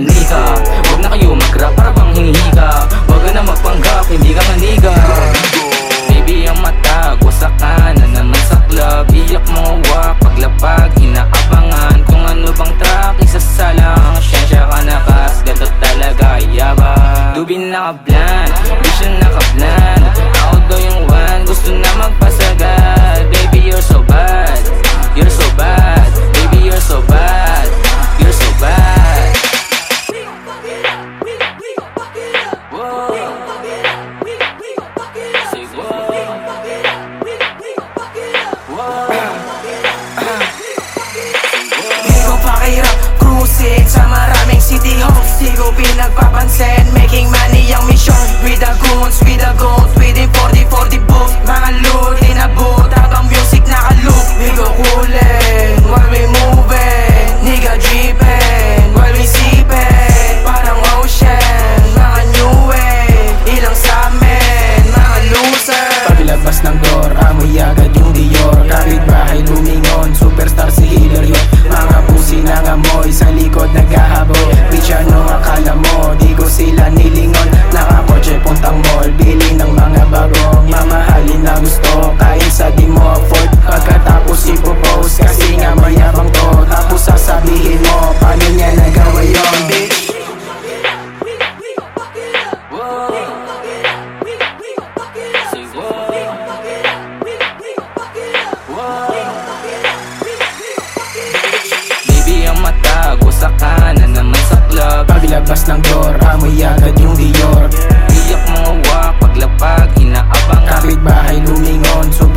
manika. Huwag na kayo mag-rap para bang hinihika. Huwag ka na magpanggap, hindi ka maniga. Baby ang mata, gusa ka na naman sa club. Iyak mo wak, paglapag, inaabangan kung ano bang track isasalang. Siyensya ka na kas, gato talaga yabang. Dubin nakaplan, di siya nakaplan. Ako daw yung one, gusto na magpasagad. Baby you're so bad, you're so bad. Baby you're so bad, you're so bad. Di ko pakirap, cruising sa maraming city halls. Di ko pinagpapansin, making money ang mission. With the goons, within 40-40 booth. Mga loot, inabot, habang music nakaloop. We go coolin', while we moving. Nigga jeepin', while we sippin'. Parang ocean, mga new wave. Ilang sa amin, mga loser. Paglabas ng door, amoy agad yung Dior. Kapitbahay lumingon, superstar si Hilary. Mga pusi nangamoy, sa likod naghahabol. Bitch ano akala mo, di ko sila nilingon. Nakakotse puntang mall, bili ng mga bagong mamahalin na gusto. Kain sa di mo afford, pagkatapos ipopost. Kasi nga mayabang to, tapos sasabihin mo paano niya nagawa yun, bitch. Baby ang mata, gusa ka na naman sa club. Paglabas ng door, amoy agad yung Dior. Iyak mo wak, paglapag, inaabangan. Kapitbahay lumingon,